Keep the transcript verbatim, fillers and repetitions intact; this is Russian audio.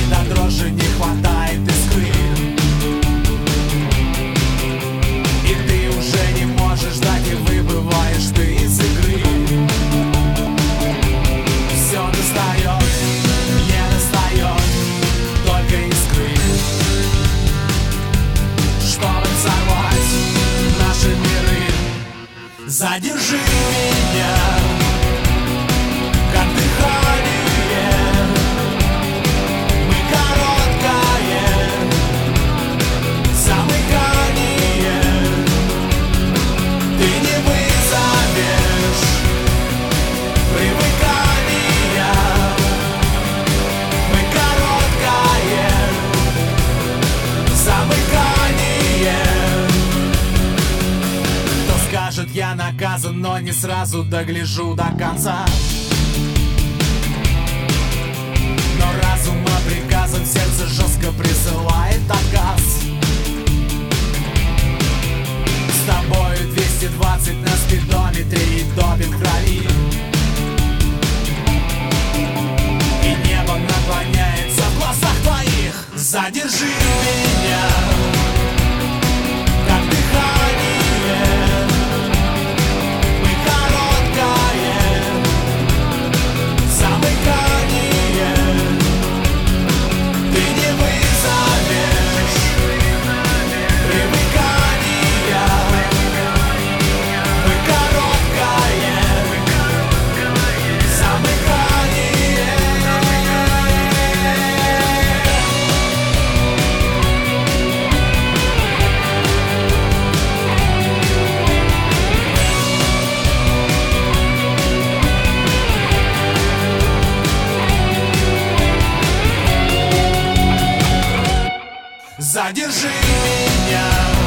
И до дрожи не хватает искры, и ты уже не можешь ждать, и выбываешь ты из игры. Все достает, не достает только искры, чтобы взорвать наши миры. Задержи меня, как дыхание, мы короткое замыкание. Ты не вызовешь привыкания, мы короткое замыкание. Кто скажет, я наказан, но не сразу догляжу до конца. Но разум приказан, сердце жестко присылает отказ. С тобою двести двадцать на спидометре и допинг в крови, и небо наклоняется в глазах твоих. Задержи меня, как дыхание, мы короткое замыкание. Ты не вызовешь привыкания, мы короткое замыкание. Задержи меня,